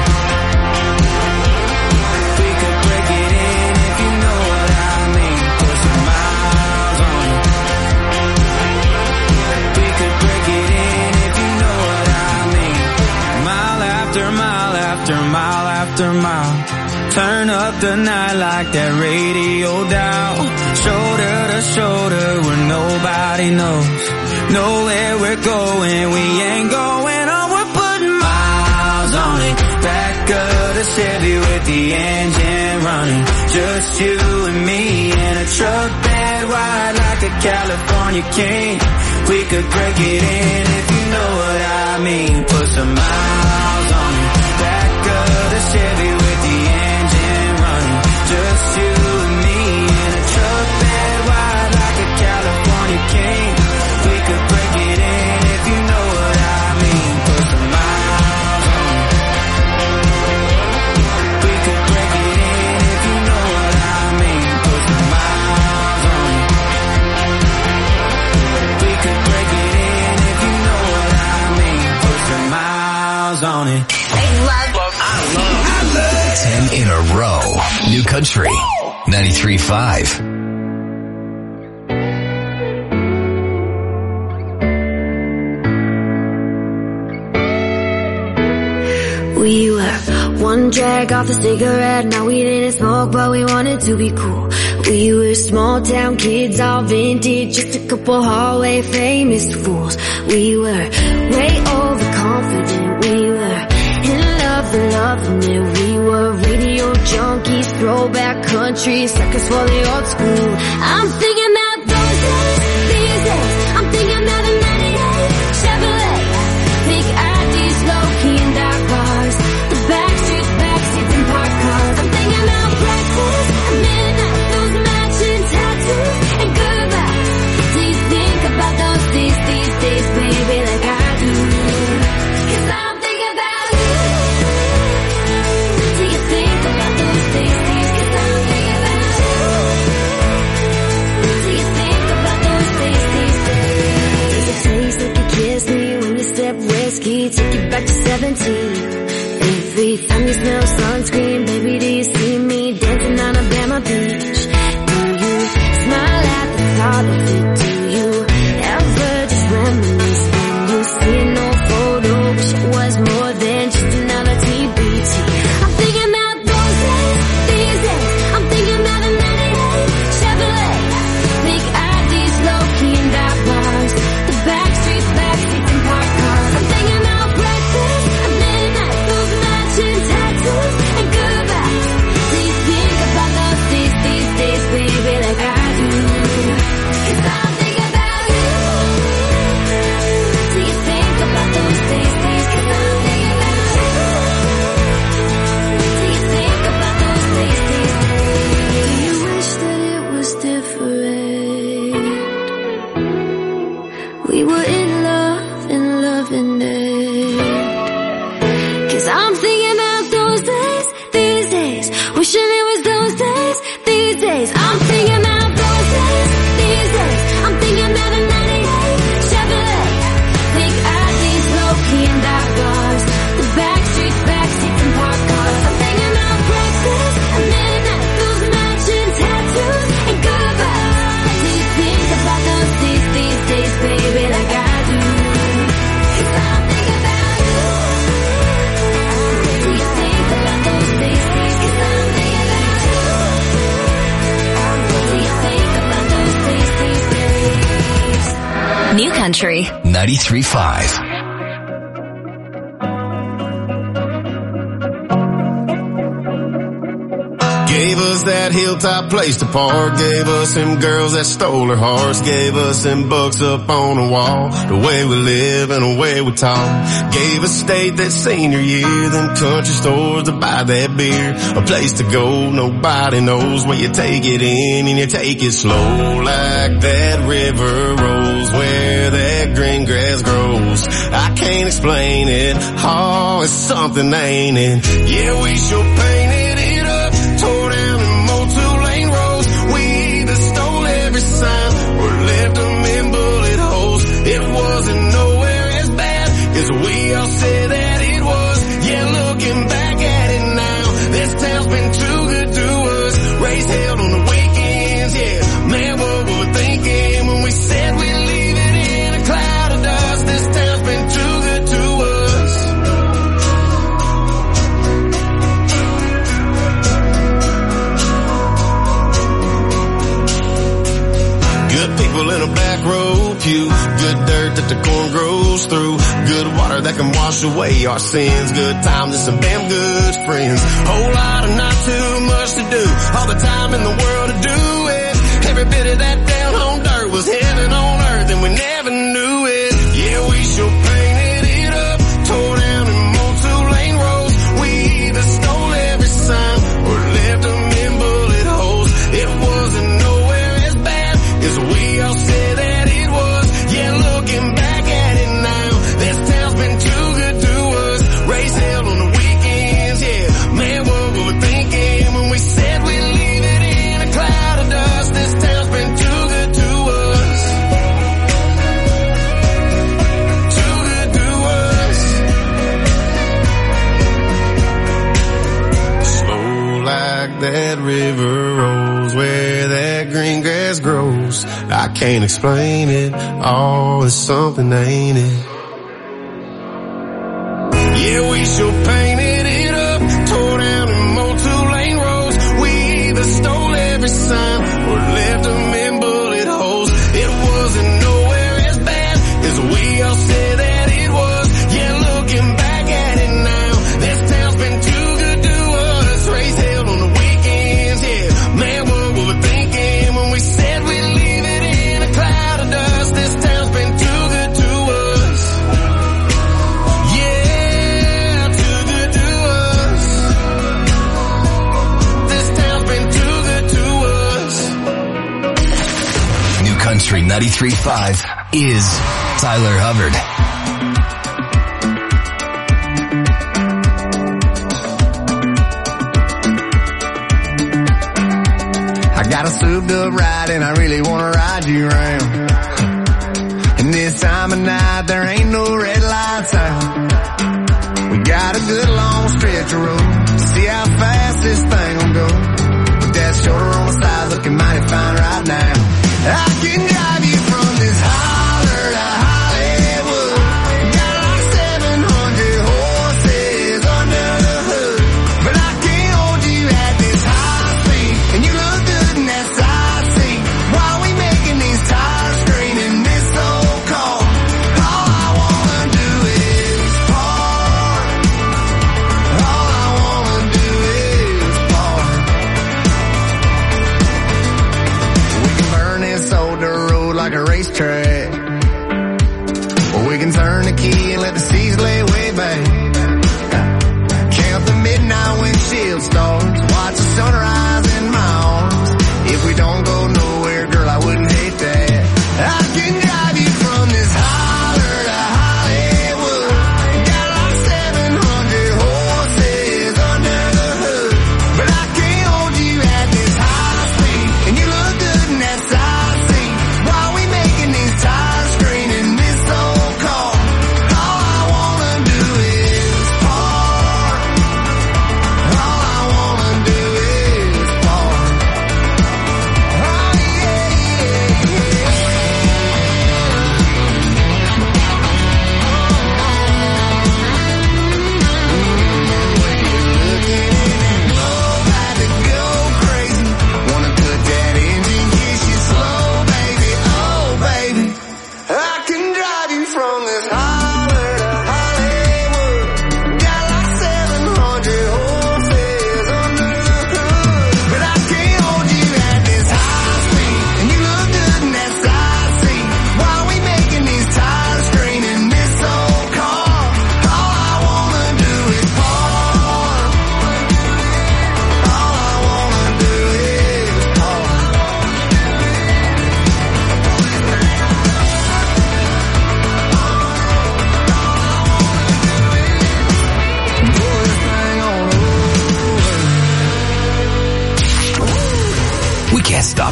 We could break it in if you know what I mean. Put some miles on it. We could break it in if you know what I mean. Mile after mile after mile after mile. Turn up the night like that radio dial. Shoulder to shoulder where nobody knows. Nowhere we're going, we ain't going on. We're putting miles on it. Back of the Chevy with the engine running. Just you and me in a truck bed wide like a California king. We could break it in if you know what I mean. Put some miles on it. Back of the Chevy with the engine running. Just you and me in a truck bed wide like a California king. We could break it in if you know what I mean. Put some miles on it. We could break it in if you know what I mean. Put some miles on it. We could break it in if you know what I mean. Put some miles on it. They love, love, I love, I love. Ten in a row. New Country ninety-three point five. We were one drag off a cigarette. Now we didn't smoke, but we wanted to be cool. We were small town kids, all vintage, just a couple hallway famous fools. We were way overconfident. We were in love and loving it. We were radio junkies, throwback country, suckers for the old school. I'm thinking about those days, these days. I'm thinking about the ninety-eight Chevrolet. Big I Ds, low key and dark bars. The back streets, backseats and parked cars. I'm thinking about breakfast at midnight, those matching tattoos and goodbyes. Do you think about those days, these days, baby, like I do? 'Cause I'm thinking about you. Do you think about those days, these? 'Cause I'm thinking about you. Do you think about those days, these days? Does it taste like you kissed me when you sip whiskey? Take you back to seventeen. Every time you smell sunscreen, baby, do you see me dancing on Alabama Beach? Do you smile at the thought of it? Do you ever just reminisce when you see an old photo? Wish it was more than just another T B T. I'm thinking about those days, these days. I'm thinking about the ninety-eight Chevrolet. Big I Ds, low key and dark bars. The back streets, backseats and parked cars. I'm thinking about breakfast at midnight, those matching tattoos. we were in love and loving it. Cause I'm thinking about those days, these days, wishing it was those days, these days. I'm thinking about those days, these days. I'm thinking about the ninety-eight Chevrolet. Think athletes, low-key and dive bars, the back streets, back seats and park cars. I'm thinking about breakfast and midnight, those matching tattoos and goodbyes. Do you think about those days, these days, baby, like I do? Cause I'm thinking about you. Do you think about those days, days? Cause I'm thinking about you. Do you think about those days, days, days? New Country ninety-three point five. Gave us that hilltop place to park. Gave us them girls that stole our hearts. Gave us them books up on the wall. The way we live and the way we talk. Gave us state that senior year. Them country stores to buy that beer. A place to go, nobody knows where you take it in and you take it slow. Like that river rolls where that green grass grows. I can't explain it. Oh, it's something, ain't it? Yeah, we sure painted it up. Tore down them old two-lane roads. We either stole every sign or left them in bullet holes. It wasn't nowhere as bad as we all said that it was. Yeah, looking back at it now, this town's been too good to us. Raised hell on the weekends, yeah. Man, what we were thinking when we said we'd leave it in a cloud of dust. This town's been too good to us. Good people in a back row pew. Good dirt that the corn grows through. Good water that can wash away our sins. Good times and some damn good friends. Whole lot of not too much to do. All the time in the world to do it. Every bit of that down home dirt was heaven on earth and we never knew it. Yeah, we sure painted it up. Tore down them old two-lane roads. We either stole every sign or left them in bullet holes. It wasn't nowhere as bad as we all said that it was. Yeah, looking back at it now, this town's been too good to us. Raised hell on the weekends, yeah. Man, what we were thinking when we said we'd leave it in a cloud of dust. This town's been too good to us. Too good to us. Slow like that river rolls where that green grass grows. I can't explain it. Oh, it's something, ain't it? Yeah, we sure painted it up. Tore down them old two-lane roads. We either stole every sign or left them in bullet holes. It wasn't nowhere as bad as we all said that it was. Yeah, looking back at it now, this town's been too good to us. Raised hell on the weekends, yeah. Man, what we were thinking when we said we'd leave it in a cloud of dust. This town's been too good to us. Yeah, too good to us. This town's been too good to us. New Country ninety-three point five is Tyler Hubbard. I got a souped up ride and I really wanna ride you around. And this time of night there ain't no red lights out. We got a good long stretch of road to see how fast this thing will go. With that shoulder on the side looking mighty fine right now. I can drive you from this holler to Hollywood. Got like seven hundred horses under the hood. But I can't hold you at this high speed. And you look good in that side seat. While we making these tires scream in this old car. All I wanna do is park. All I wanna do is park. We can burn this old dirt road like a racetrack. Or we can turn the key and let the seas lay way back. Count the midnight windshield stars. Watch the sunrise in my arms. If we don't go nowhere, girl, I wouldn't hate that. I can drive you from this high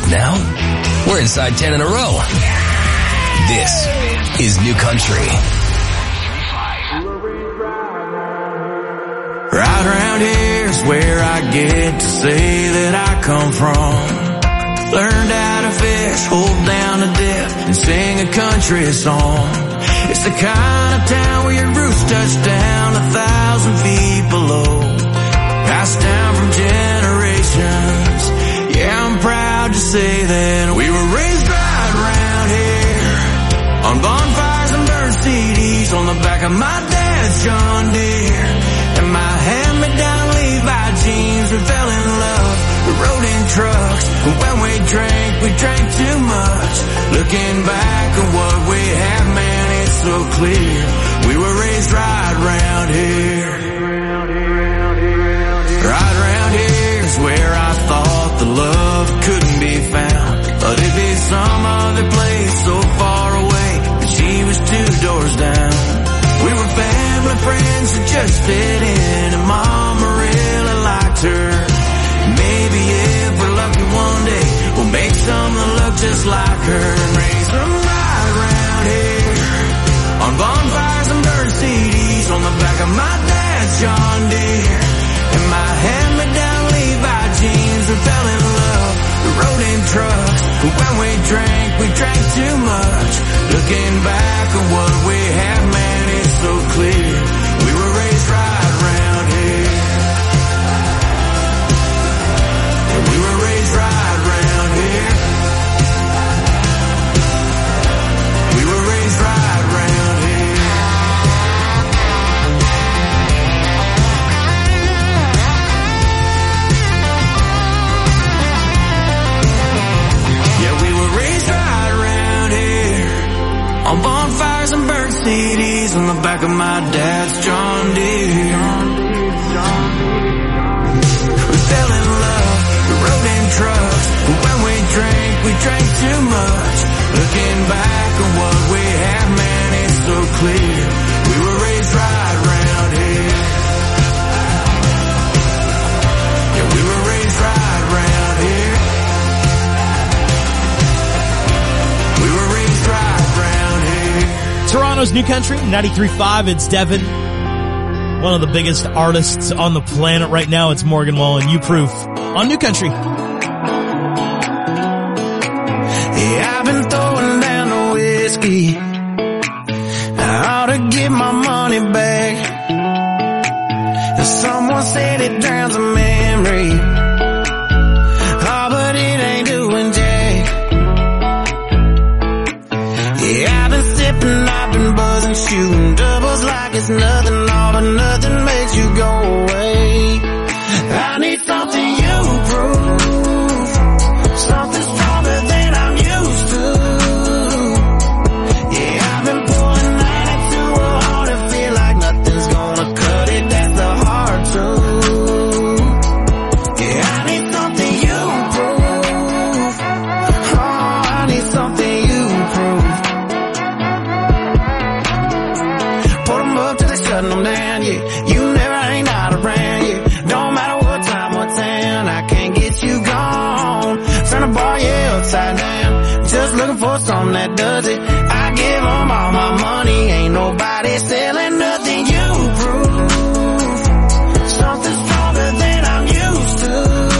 Now, we're inside ten in a row. This is New Country. Right around here's where I get to say that I come from. Learned how to fish, hold down a dip, and sing a country song. It's the kind of town where your roots touch down a thousand feet below. Passed down from generations. Yeah, I'm proud to say that we were raised right around here. On bonfires and burnt C Ds on the back of my dad's John Deere. And my hand-me-down Levi jeans, we fell in love. We rode in trucks, and when we drank, we drank too much. Looking back at what we have, man, it's so clear. We were raised right around here. Right around here's where I thought the love couldn't be found. But it'd be some other place so far away, but she was two doors down. We were family friends who just fit in, and Mama really liked her. Maybe if we're lucky one day, we'll make some that look just like her and raise them right around here. On bonfires and burnt C Ds on the back of my dad's John Deere. And my hand-me-down Levi jeans, we fell in love. We rode in trucks, and when we drank, we drank too much. Looking back at what we have, man, it's so clear. We were raised right around here. And we were raised right around here. We were raised right around here. Yeah, we were raised right around here. On bonfires and burnt C Ds on the back of my dad's John Deere. We fell in love, we rode in trucks, but when we drank, we drank too much. Looking back at what we have, man, it's so clear. We were raised right around here. Yeah, we were raised right around here. We were raised right around here. Toronto's New Country, ninety-three point five, it's Devin. One of the biggest artists on the planet right now, it's Morgan Wallen, You Proof, on New Country. Yeah, I've been throwing down the whiskey. I ought to get my money back. Someone said it drowns a memory. Oh, but it ain't doing jack. Yeah, I've been sipping, I've been buzzing, shooting doubles like it's nothing, all but nothing makes you go away. I need something you prove, something stronger than I'm used to. Yeah, I've been pulling ninety-two hard and feel like nothing's gonna cut it, that's the hard truth. Yeah, I need something you prove. Oh, I need something you prove. Put them up till they shut them down, yeah. You never ain't out around, yeah. Don't matter what time, what town, I can't get you gone. Turn the bar, yeah, upside down. Just looking for something that does it. I give them all my money, ain't nobody selling nothing. You prove something stronger than I'm used to.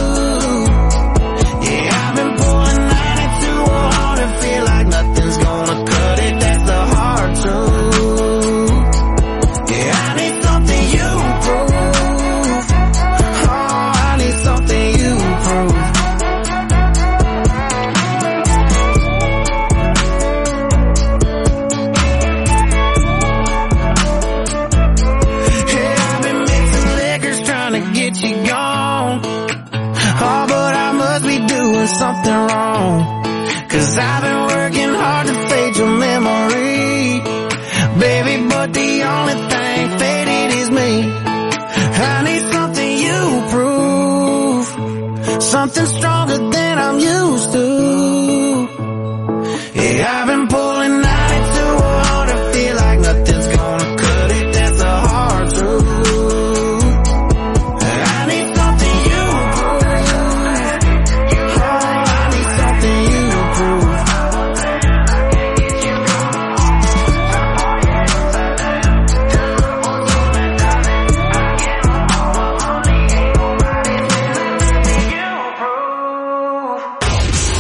Yeah, I've been pulling ninety-two hard and feel like nothing's gonna cut it, that's the hard truth. Yeah, I need something you prove. Oh, I need something you prove. Yeah, I've been mixing liquors trying to get you gone. Oh, but I must be doing something wrong. Cause I've been working hard to fade your memory, baby, but the only thing faded is me. I need something you prove, something stronger than I'm used to. Yeah, I've been pulling ninety-two hard and feel like nothing's gonna cut it, that's the hard truth. I need something you prove. Oh, I need something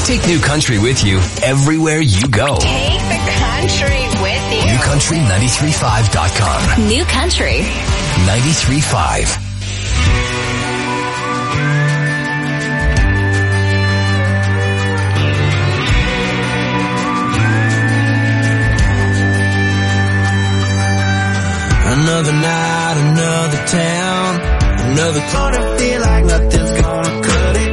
Take New Country with you everywhere you go. Take the country with you. New Country ninety-three point five dot com. New Country ninety-three point five.